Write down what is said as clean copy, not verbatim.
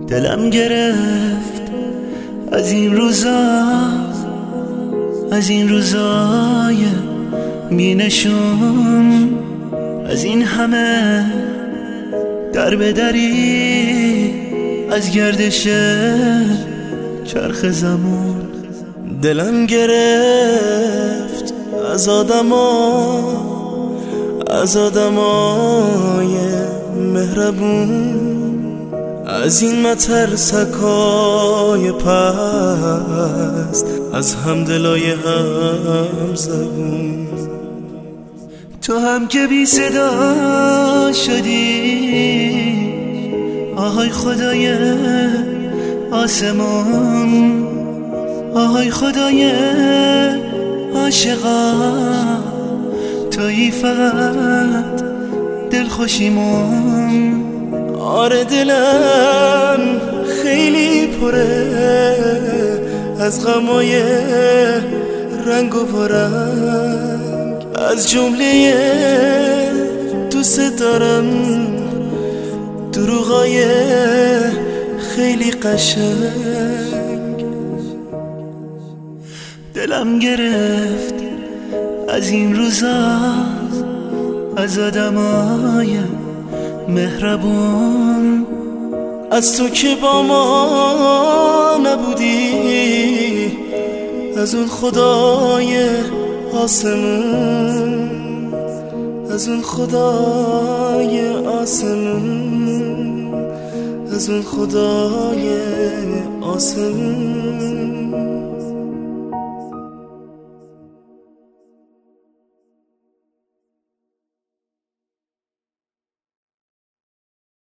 دلم گرفت از این روزا، از این روزای بینشون، از این همه در به دری، از گردش چرخ زمان. دلم گرفت از آدمای مهربون، از این مترسکای پست، از همدلای هم زبون. تو هم که بی صدا شدی، آهای خدای آسمان، آهای خدای عاشقا، تویی فقط دلخوشیمون. آره دلم خیلی پره از غمای رنگ و رنگ، از جمله دوست دارم دروغای خیلی قشنگ. دلم گرفت از این روزا، از آدمای مهربون، از تو که با ما نبودی، از اون خدای آسمون، از اون خدای آسمون، از اون خدای آسمون.